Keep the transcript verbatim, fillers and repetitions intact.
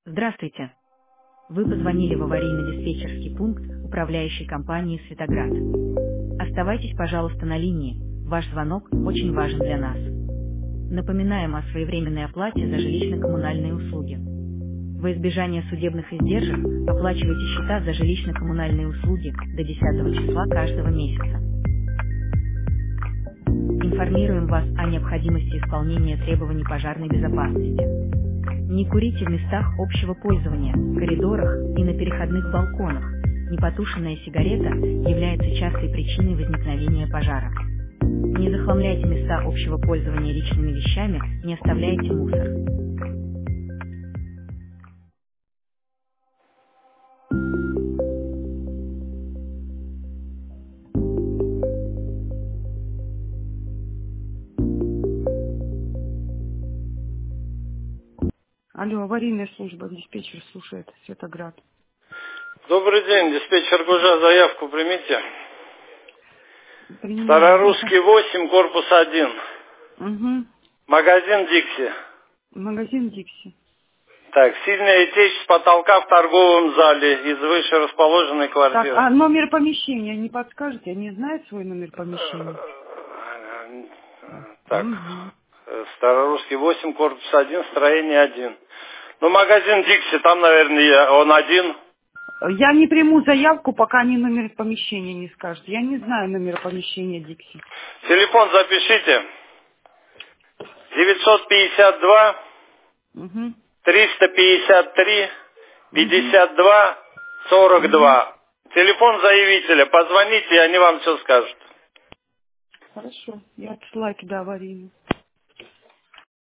Здравствуйте. Вы позвонили в аварийно-диспетчерский пункт управляющей компании «Светоград». Оставайтесь, пожалуйста, на линии. Ваш звонок очень важен для нас. Напоминаем о своевременной оплате за жилищно-коммунальные услуги. Во избежание судебных издержек оплачивайте счета за жилищно-коммунальные услуги до десятого числа каждого месяца. Информируем вас о необходимости исполнения требований пожарной безопасности. Не курите в местах общего пользования, коридорах и на переходных балконах. Непотушенная сигарета является частой причиной возникновения пожара. Не захламляйте места общего пользования личными вещами, не оставляйте мусор. Алло, аварийная служба, диспетчер слушает, Светоград. Добрый день, диспетчер Гужа, заявку примите. Принимаю. Старорусский восемь, корпус один. Угу. Магазин Дикси. Магазин Дикси. Так, сильная течь с потолка в торговом зале из выше расположенной Так, квартиры. а номер помещения не подскажете? Они знают свой номер помещения? Так, Угу. Старорусский восемь, корпус один, строение один. Ну, магазин Дикси, там, наверное, он один. Я не приму заявку, пока они номер помещения не скажут. Я не знаю номер помещения Дикси. Телефон запишите. девятьсот пятьдесят два Угу. триста пятьдесят три Угу. пятьдесят два сорок Угу. два. Телефон заявителя. Позвоните, и они вам все скажут. Хорошо. Я отсылаю туда аварийную.